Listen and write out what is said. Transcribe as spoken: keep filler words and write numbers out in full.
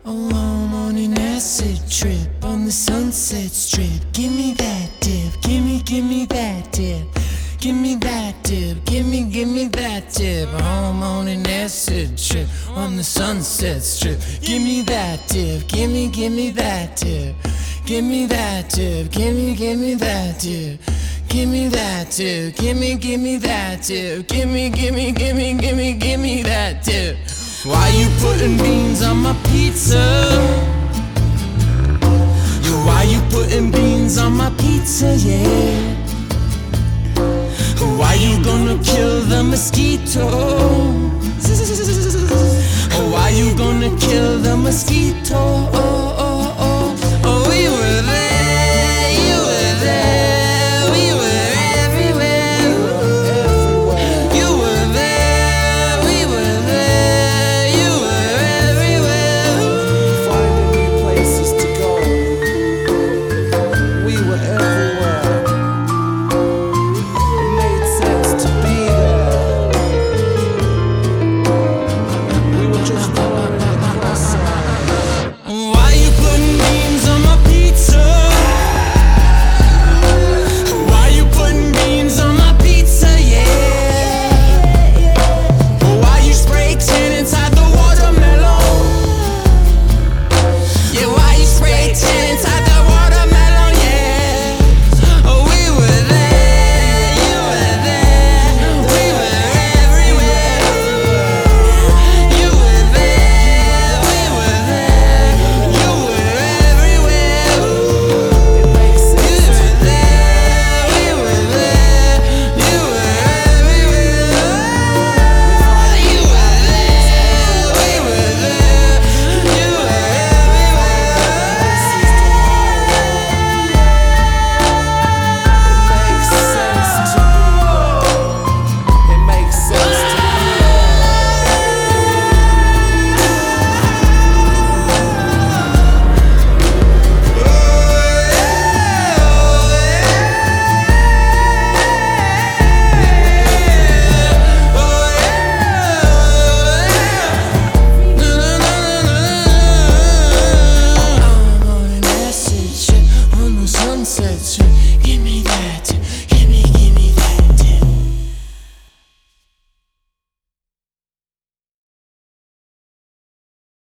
Alone on an acid trip on the Sunset Strip. Give me that dip, give me, give me that dip. Give me that dip, give me, give me that dip. Home on an acid trip on the Sunset Strip. Give me that dip, give me, give me that dip. Give me that dip, give me, give me that dip. Give me that dip, give me, give me that dip. Give me, give me, give me, give me, give me that dip. Why you putting beans on my pizza? Why you putting beans on my pizza, yeah? Why you gonna kill the mosquito? Why you gonna kill the mosquito?